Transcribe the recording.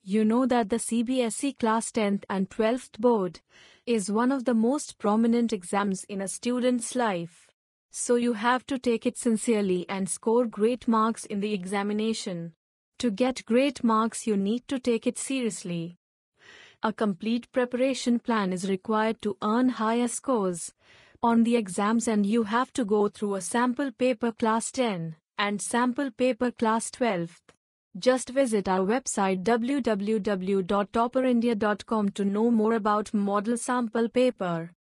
You know that the CBSE Class 10th and 12th Board is one of the most prominent exams in a student's life. So you have to take it sincerely and score great marks in the examination. To get great marks, you need to take it seriously. A complete preparation plan is required to earn higher scores on the exams, and you have to go through a sample paper Class 10 and sample paper Class 12. Just visit our website www.topperindia.com to know more about model sample paper.